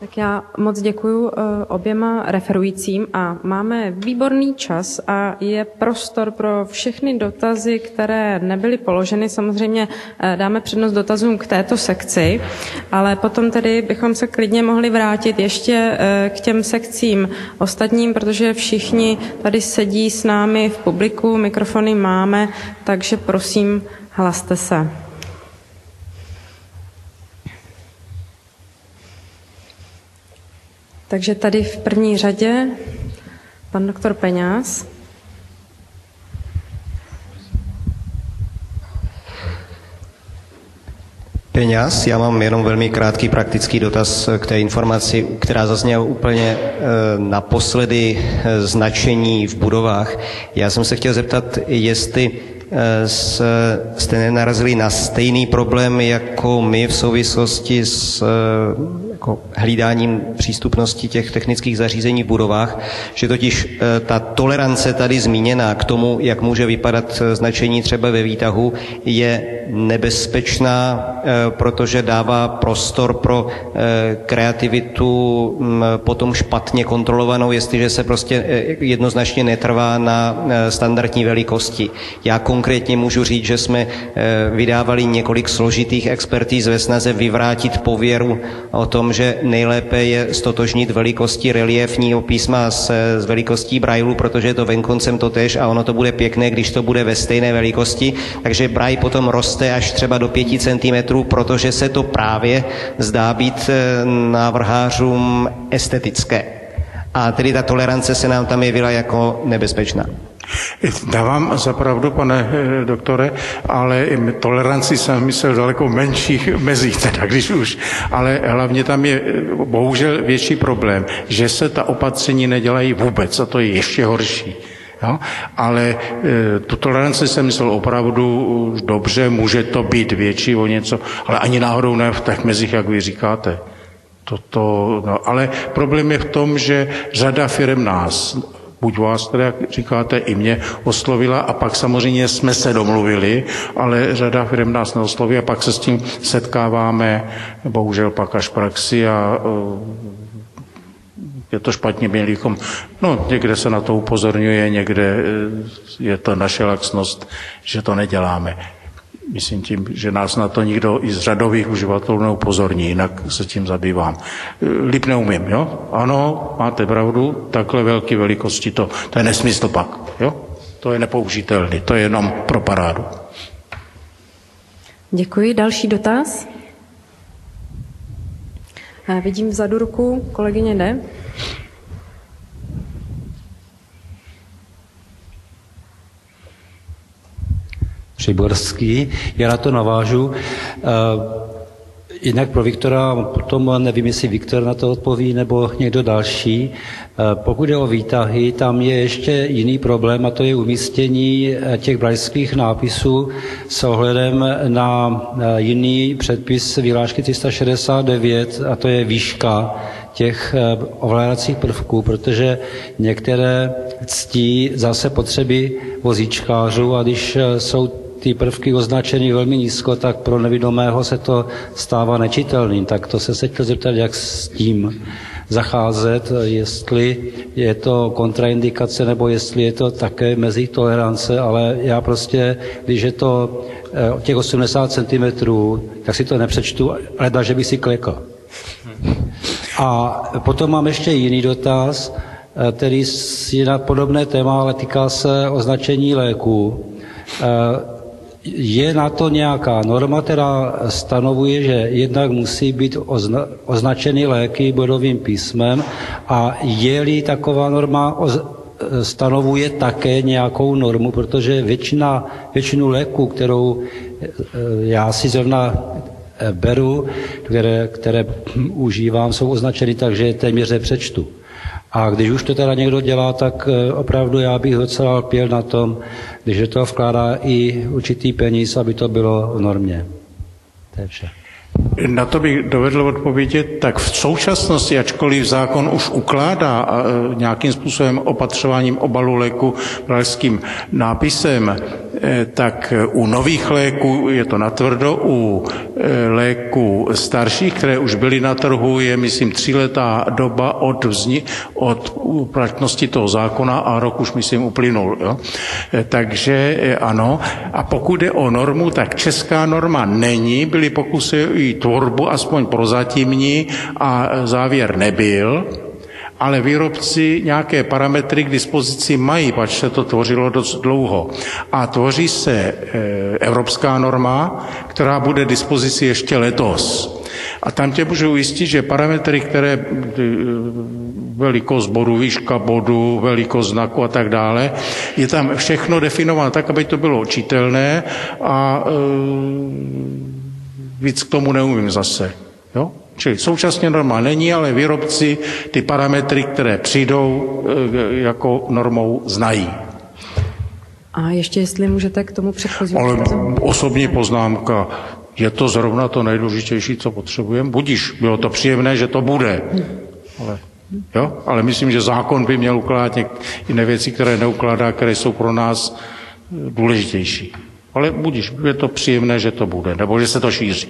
Tak já moc děkuju oběma referujícím a máme výborný čas a je prostor pro všechny dotazy, které nebyly položeny. Samozřejmě dáme přednost dotazům k této sekci, ale potom tedy bychom se klidně mohli vrátit ještě k těm sekcím ostatním, protože všichni tady sedí s námi v publiku, mikrofony máme, takže prosím, hlaste se. Takže tady v první řadě pan doktor Peňáz. Peňáz, já mám jenom velmi krátký praktický dotaz k té informaci, která zazněla úplně naposledy značení v budovách. Já jsem se chtěl zeptat, jestli jste nenarazili na stejný problém jako my v souvislosti s hlídáním přístupnosti těch technických zařízení v budovách, že totiž ta tolerance tady zmíněná k tomu, jak může vypadat značení třeba ve výtahu, je nebezpečná, protože dává prostor pro kreativitu potom špatně kontrolovanou, jestliže se prostě jednoznačně netrvá na standardní velikosti. Já konkrétně můžu říct, že jsme vydávali několik složitých expertíz ve snaze vyvrátit pověru o tom, že nejlépe je stotožnit velikosti reliefního písma s velikostí Braillu, protože je to venkoncem totéž a ono to bude pěkné, když to bude ve stejné velikosti. Takže Braille potom roste až třeba do 5 cm, protože se to právě zdá být návrhářům estetické. A tedy ta tolerance se nám tam jevila jako nebezpečná. Dávám za pravdu, pane doktore, ale toleranci jsem myslel daleko menších mezích, teda když už. Ale hlavně tam je bohužel větší problém, že se ta opatření nedělají vůbec a to je ještě horší. Jo? Ale tu toleranci jsem myslel opravdu dobře, může to být větší o něco, ale ani náhodou ne v těch mezích, jak vy říkáte. No, ale problém je v tom, že řada firm nás, buď vás, teda, jak říkáte, i mě oslovila a pak samozřejmě jsme se domluvili, ale řada firm nás neosloví a pak se s tím setkáváme, bohužel pak až v praxi a je to špatně, měli bychom, někde se na to upozorňuje, někde je to naše laxnost, že to neděláme. Myslím tím, že nás na to nikdo i z řadových uživatelů neupozorní, jinak se tím zabývám. Líp neumím, jo? Ano, máte pravdu, takhle velké velikosti, to je nesmysl pak, jo? To je nepoužitelný, to je jenom pro parádu. Děkuji. Další dotaz? Vidím vzadu ruku, kolegyně jde. Přiborský. Já na to navážu. Jinak pro Viktora, potom nevím, jestli Viktor na to odpoví, nebo někdo další. Pokud je o výtahy, tam je ještě jiný problém, a to je umístění těch brajských nápisů s ohledem na jiný předpis vyhlášky 369, a to je výška těch ovládacích prvků, protože některé ctí zase potřeby vozíčkářů a když jsou ty prvky označeny velmi nízko, tak pro nevidomého se to stává nečitelným. Tak to se chtěl zeptat, jak s tím zacházet, jestli je to kontraindikace, nebo jestli je to také mezi tolerance, ale já prostě, když je to těch 80 cm, tak si to nepřečtu, ale že bych si klekl. A potom mám ještě jiný dotaz, který je na podobné téma, ale týká se označení léků. Je na to nějaká norma, která stanovuje, že jednak musí být označeny léky bodovým písmem a je-li taková norma stanovuje také nějakou normu, protože většinu léků, kterou já si zrovna beru, které užívám, jsou označeny tak, že je téměř přečtu. A když už to teda někdo dělá, tak opravdu já bych docela lpěl na tom, když do toho vkládá i určitý peníz, aby to bylo v normě. To je vše. Na to bych dovedl odpovědět, tak v současnosti, ačkoliv zákon už ukládá nějakým způsobem opatřováním obalu léku brailleským nápisem, tak u nových léků je to natvrdo, u léků starších, které už byly na trhu, je, myslím, 3letá doba od platnosti toho zákona a rok už, myslím, uplynul. Jo? Takže ano. A pokud jde o normu, tak česká norma není, byly pokusy i tvorbu, aspoň prozatímní, a závěr nebyl. Ale výrobci nějaké parametry k dispozici mají, pač se to tvořilo dost dlouho. A tvoří se evropská norma, která bude k dispozici ještě letos. A tam tě můžu ujistit, že parametry, které velikost bodu, výška bodu, velikost znaku a tak dále, je tam všechno definováno tak, aby to bylo čitelné a víc k tomu neumím zase. Jo? Čili současně norma není, ale výrobci ty parametry, které přijdou, jako normou znají. A ještě jestli můžete k tomu předchozí. Ale osobní poznámka, je to zrovna to nejdůležitější, co potřebujeme? Budiž, bylo to příjemné, že to bude. Ale myslím, že zákon by měl ukládat jiné věci, které neukládá, které jsou pro nás důležitější. Ale budiž, je to příjemné, že to bude, nebo že se to šíří.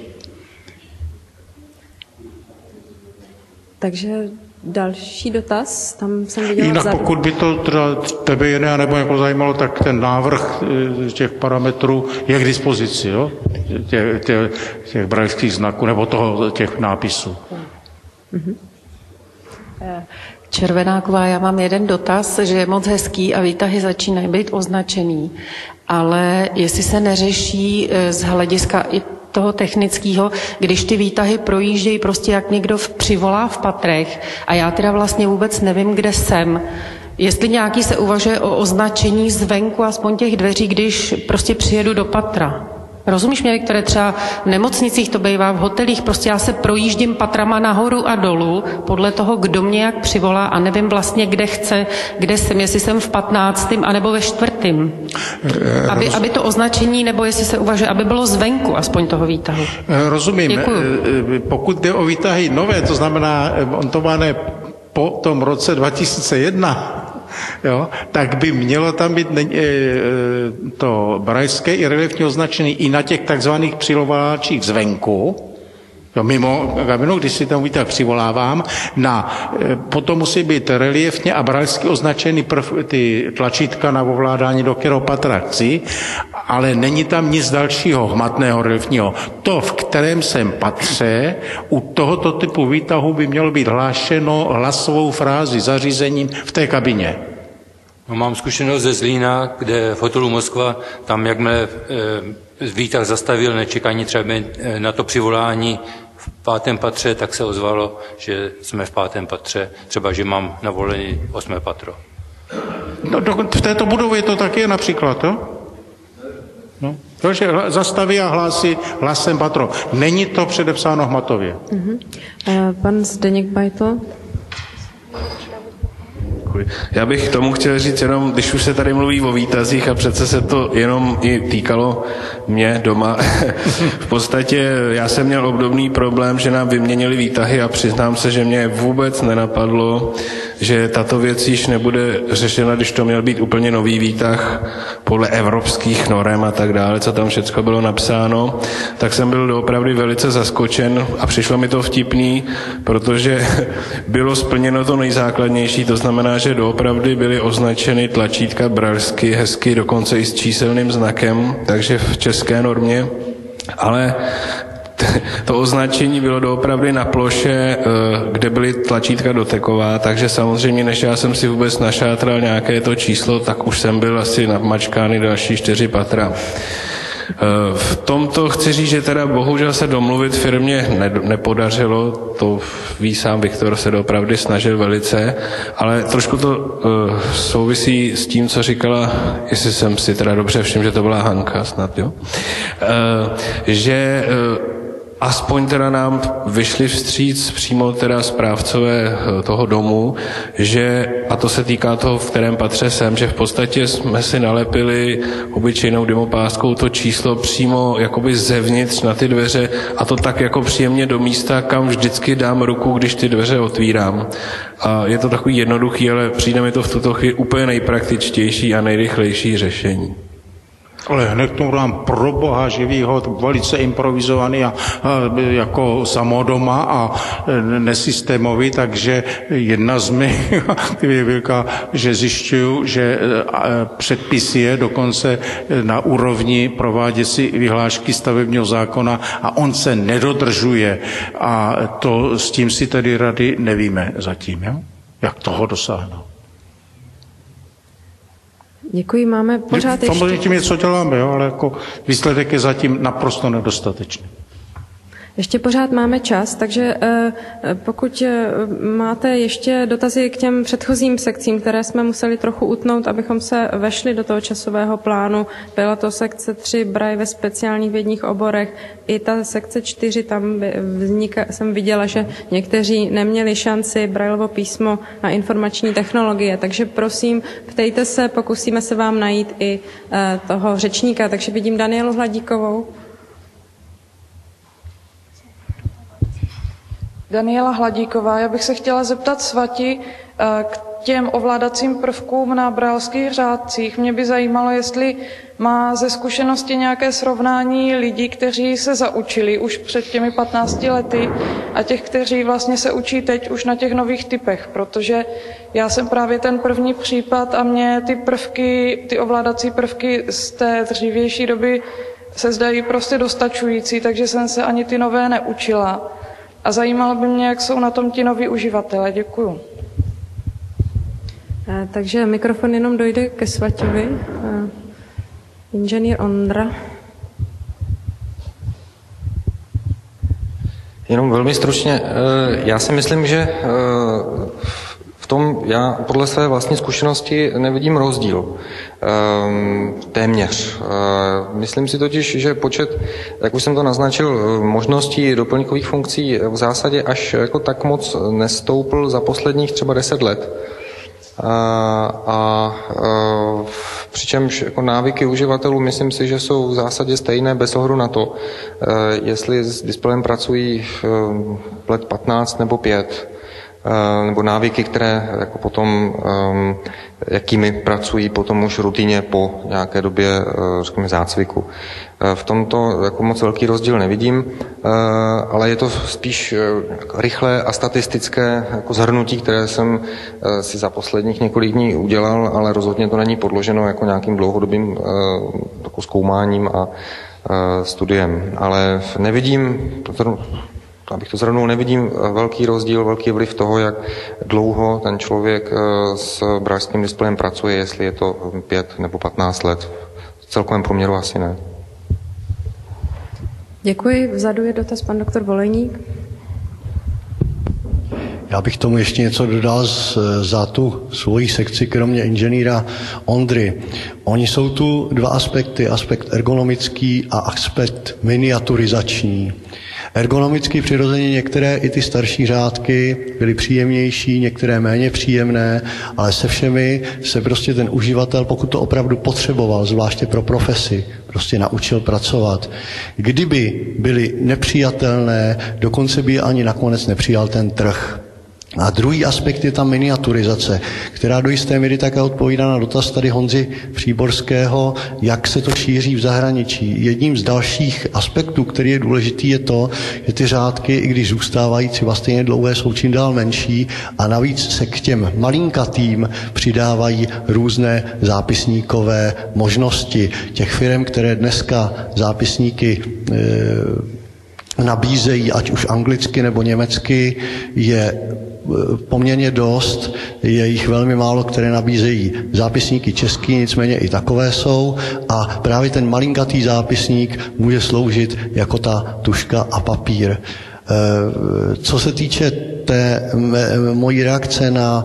Takže další dotaz, tam jsem viděla jinak vzadu. Pokud by to tebe jiné nebo jako zajímalo, tak ten návrh těch parametrů je k dispozici, jo? Těch brajlských znaků nebo těch nápisů. Červenáková, já mám jeden dotaz, že je moc hezký a výtahy začínají být označený, ale jestli se neřeší z hlediska i toho technického, když ty výtahy projíždějí prostě jak někdo přivolá v patrech a já teda vlastně vůbec nevím, kde jsem. Jestli nějaký se uvažuje o označení zvenku aspoň těch dveří, když prostě přijedu do patra. Rozumíš mě, Viktore, třeba v nemocnicích to bývá, v hotelích, prostě já se projíždím patrama nahoru a dolů podle toho, kdo mě jak přivolá a nevím vlastně, kde jsem, jestli jsem v 15. anebo ve 4. Aby to označení, nebo jestli se uvažuje, aby bylo zvenku aspoň toho výtahu. Rozumím. Děkuju. Pokud jde o výtahy nové, to znamená montované po tom roce 2001, jo, tak by mělo tam být to brajlské i reliefní označení i na těch takzvaných přilováčích zvenku, jo, mimo kabinu, když si tam výtah přivolávám, potom musí být reliefně a brajlsky označený ty tlačítka na ovládání, do kterého patra chci, ale není tam nic dalšího hmatného reliefního. To, v kterém jsem patře, u tohoto typu výtahu by mělo být hlášeno hlasovou frází zařízením v té kabině. No, mám zkušenost ze Zlína, kde v hotelu Moskva, tam jakmile výtah zastavil nečekaně třeba na to přivolání v 5. patře, tak se ozvalo, že jsme v 5. patře, třeba, že mám na volení 8. patro. No, v této budově je to taky například, jo? No. Takže zastaví a hlásí hlasem patro. Není to předepsáno hmatově. Pan Zdeněk Bajtl. Já bych tomu chtěl říct jenom, když už se tady mluví o výtazích a přece se to jenom i týkalo mě doma. V podstatě já jsem měl obdobný problém, že nám vyměnili výtahy a přiznám se, že mě vůbec nenapadlo, že tato věc již nebude řešena, když to měl být úplně nový výtah podle evropských norem a tak dále, co tam všechno bylo napsáno, tak jsem byl doopravdy velice zaskočen a přišlo mi to vtipný, protože bylo splněno to nejzákladnější, to znamená, že doopravdy byly označeny tlačítka brajlsky, hezky, dokonce i s číselným znakem, takže v české normě, ale to označení bylo doopravdy na ploše, kde byly tlačítka doteková, takže samozřejmě, než já jsem si vůbec našátral nějaké to číslo, tak už jsem byl asi namačkány další 4 patra. V tomto chci říct, že teda bohužel se domluvit firmě nepodařilo, to ví sám Viktor, se doopravdy snažil velice, ale trošku to souvisí s tím, co říkala, jestli jsem si teda dobře všiml, že to byla Hanka snad, jo? Že aspoň teda nám vyšli vstříc přímo teda správcové toho domu, že, a to se týká toho, v kterém patře jsem, že v podstatě jsme si nalepili obyčejnou dymopáskou to číslo přímo jakoby zevnitř na ty dveře a to tak jako příjemně do místa, kam vždycky dám ruku, když ty dveře otvírám. A je to takový jednoduchý, ale přijde mi to v tuto chvíli úplně nejpraktičtější a nejrychlejší řešení. Ale hned k tomu dám pro boha živýho, velice improvizovaný a jako samodoma a nesystémový, takže jedna z mých vědělka, že zjišťuju, že předpis je dokonce na úrovni prováděcí vyhlášky stavebního zákona a on se nedodržuje. A to s tím si tedy rady nevíme zatím, jo? Jak toho dosáhnout. Děkuji, máme pořád ještě... Samozřejmě tím něco děláme, jo, ale jako výsledek je zatím naprosto nedostatečný. Ještě pořád máme čas, takže pokud máte ještě dotazy k těm předchozím sekcím, které jsme museli trochu utnout, abychom se vešli do toho časového plánu, byla to sekce 3 Braille ve speciálních vědních oborech, i ta sekce 4, tam jsem viděla, že někteří neměli šanci Brailleovo písmo na informační technologie, takže prosím, ptejte se, pokusíme se vám najít i toho řečníka, takže vidím Danielu Hladíkovou. Daniela Hladíková, já bych se chtěla zeptat Svati k těm ovládacím prvkům na brailských řádcích. Mě by zajímalo, jestli má ze zkušenosti nějaké srovnání lidí, kteří se zaučili už před těmi 15 lety a těch, kteří vlastně se učí teď už na těch nových typech, protože já jsem právě ten první případ a mě ty ovládací prvky z té dřívější doby se zdají prostě dostačující, takže jsem se ani ty nové neučila. A zajímalo by mě, jak jsou na tom ti noví uživatelé. Děkuju. Takže mikrofon jenom dojde ke Svaťovi. Inženýr Ondra. Jenom velmi stručně. Já si myslím, že v tom já podle své vlastní zkušenosti nevidím rozdíl. Téměř. Myslím si totiž, že počet, jak už jsem to naznačil, možností doplňkových funkcí v zásadě až jako tak moc nestoupl za posledních třeba 10 let. Přičemž jako návyky uživatelů myslím si, že jsou v zásadě stejné bez ohledu na to, jestli s displejem pracují let 15 nebo 5. Nebo návyky, které jako potom, jakými pracují potom už rutině po nějaké době, řekněme, zácviku. V tomto jako moc velký rozdíl nevidím, ale je to spíš rychlé a statistické jako shrnutí, které jsem si za posledních několik dní udělal, ale rozhodně to není podloženo jako nějakým dlouhodobým jako zkoumáním a studiem. Ale nevidím, abych to zhrnul, nevidím velký rozdíl, velký vliv toho, jak dlouho ten člověk s braillským displejem pracuje, jestli je to 5 nebo 15 let. V celkovém průměru asi ne. Děkuji. Vzadu je dotaz pan doktor Volejník. Já bych tomu ještě něco dodal za tu svoji sekci, kromě inženýra Ondry. Oni jsou tu dva aspekty, aspekt ergonomický a aspekt miniaturizační. Ergonomicky přirozeně některé i ty starší řádky byly příjemnější, některé méně příjemné, ale se všemi se prostě ten uživatel, pokud to opravdu potřeboval, zvláště pro profesi, prostě naučil pracovat. Kdyby byly nepřijatelné, dokonce by je ani nakonec nepřijal ten trh. A druhý aspekt je ta miniaturizace, která do jisté míry také odpovídá na dotaz tady Honzy Příborského, jak se to šíří v zahraničí. Jedním z dalších aspektů, který je důležitý, je to, že ty řádky, i když zůstávají třeba stejně dlouhé, jsou čím dál menší a navíc se k těm malinkatým přidávají různé zápisníkové možnosti. Těch firm, které dneska zápisníky nabízejí, ať už anglicky nebo německy, je poměrně dost, je jich velmi málo, které nabízejí zápisníky český, nicméně i takové jsou a právě ten malinkatý zápisník může sloužit jako ta tužka a papír. Co se týče té mojí reakce na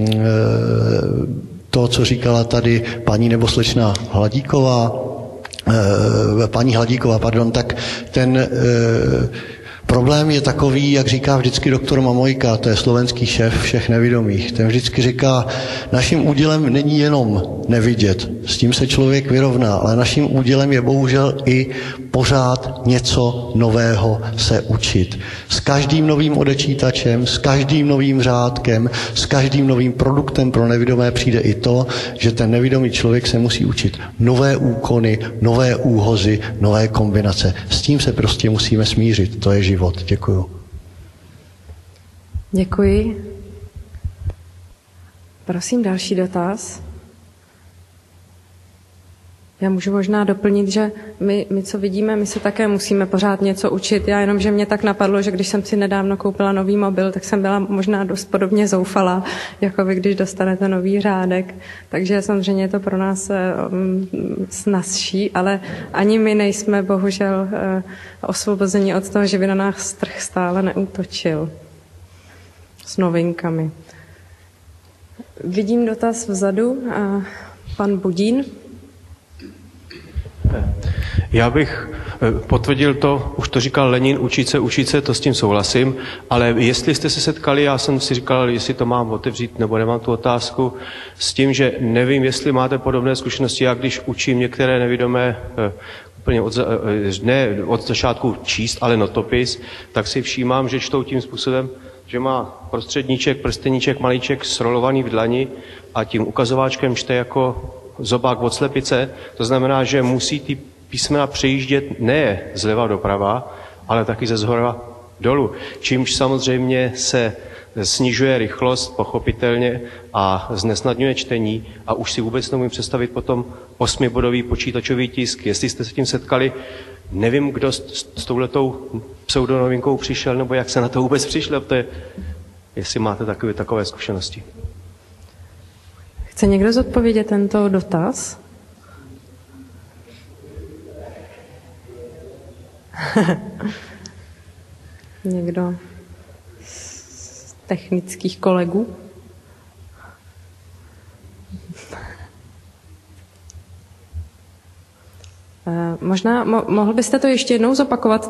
to, co říkala tady paní nebo slečna Hladíková, paní Hladíková, tak ten problém je takový, jak říká vždycky doktor Mamojka, to je slovenský šéf všech nevidomých. Ten vždycky říká, naším údělem není jenom nevidět, s tím se člověk vyrovná, ale naším údělem je bohužel i pořád něco nového se učit. S každým novým odečítačem, s každým novým řádkem, s každým novým produktem pro nevidomé přijde i to, že ten nevidomý člověk se musí učit nové úkony, nové úhozy, nové kombinace. S tím se prostě musíme smířit. To je život. Děkuju. Děkuji. Prosím, další dotaz. Já můžu možná doplnit, že my, co vidíme, my se také musíme pořád něco učit. Já jenom, že mě tak napadlo, že když jsem si nedávno koupila nový mobil, tak jsem byla možná dost podobně zoufalá, jako vy, když dostanete nový řádek. Takže samozřejmě je to pro nás snazší, ale ani my nejsme bohužel osvobozeni od toho, že by na nás trh stále neútočil s novinkami. Vidím dotaz vzadu. Pan Budín. Já bych potvrdil to, už to říkal Lenin, učit se, to s tím souhlasím, ale jestli jste se setkali, já jsem si říkal, jestli to mám otevřít, nebo nemám tu otázku, s tím, že nevím, jestli máte podobné zkušenosti, já když učím některé nevidomé úplně od začátku číst, ale notopis, tak si všímám, že čtou tím způsobem, že má prostředníček, prsteníček, malíček srolovaný v dlani a tím ukazováčkem čte jako zobák od slepice. To znamená, že musí ty písmena přejíždět ne zleva doprava, ale taky ze zhora dolů. Čímž samozřejmě se snižuje rychlost, pochopitelně, a znesnadňuje čtení a už si vůbec nemůžu představit potom 8bodový počítačový tisk. Jestli jste se tím setkali, nevím, kdo s touhletou pseudonovinkou přišel, nebo jak se na to vůbec přišel, jestli máte takové zkušenosti. Chce někdo zodpovědět tento dotaz? Někdo z technických kolegů? Možná mohl byste to ještě jednou zopakovat,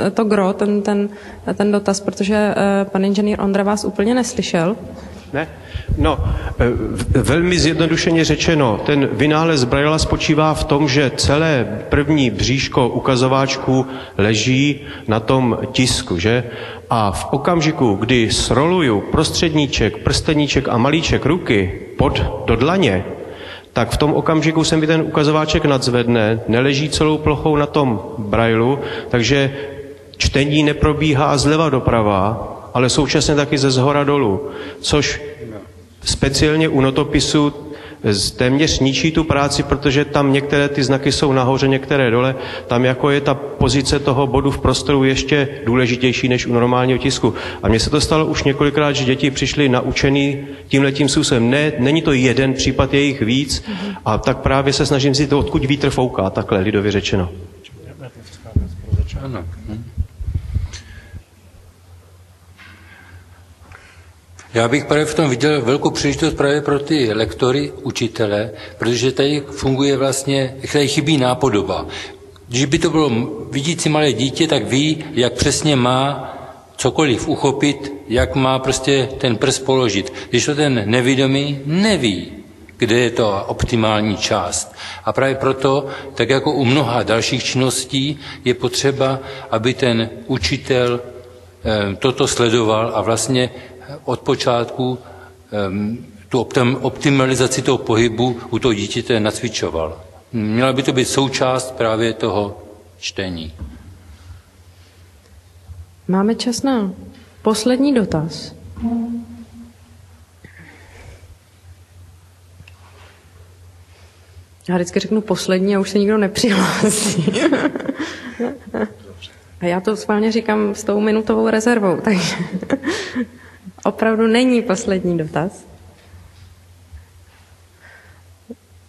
ten dotaz, protože pan inženýr Ondra vás úplně neslyšel. Ne? No, velmi zjednodušeně řečeno, ten vynález Brailla spočívá v tom, že celé první bříško ukazováčku leží na tom tisku, že? A v okamžiku, kdy sroluju prostředníček, prsteníček a malíček ruky do dlaně, tak v tom okamžiku se mi ten ukazováček nadzvedne, neleží celou plochou na tom Braillu, takže čtení neprobíhá zleva doprava, ale současně taky ze zhora dolů, což speciálně u notopisu téměř ničí tu práci, protože tam některé ty znaky jsou nahoře, některé dole, tam jako je ta pozice toho bodu v prostoru ještě důležitější než u normálního tisku. A mně se to stalo už několikrát, že děti přišly naučený tímhletím způsobem. Ne, není to jeden případ, je jich víc, a tak právě se snažím si to, odkud vítr fouká, takhle lidově řečeno. Ano. Já bych právě v tom viděl velkou příležitost právě pro ty lektory, učitele, protože tady funguje vlastně, tady chybí nápodoba. Když by to bylo vidící malé dítě, tak ví, jak přesně má cokoliv uchopit, jak má prostě ten prst položit. Když to ten nevidomý neví, kde je to optimální část. A právě proto, tak jako u mnoha dalších činností, je potřeba, aby ten učitel toto sledoval a vlastně od počátku tu optimalizaci toho pohybu u toho dítěte nacvičoval. Měla by to být součást právě toho čtení. Máme čas na poslední dotaz. Já vždycky řeknu poslední a už se nikdo nepřihlásí. A já to schválně říkám s tou minutovou rezervou, takže opravdu není poslední dotaz.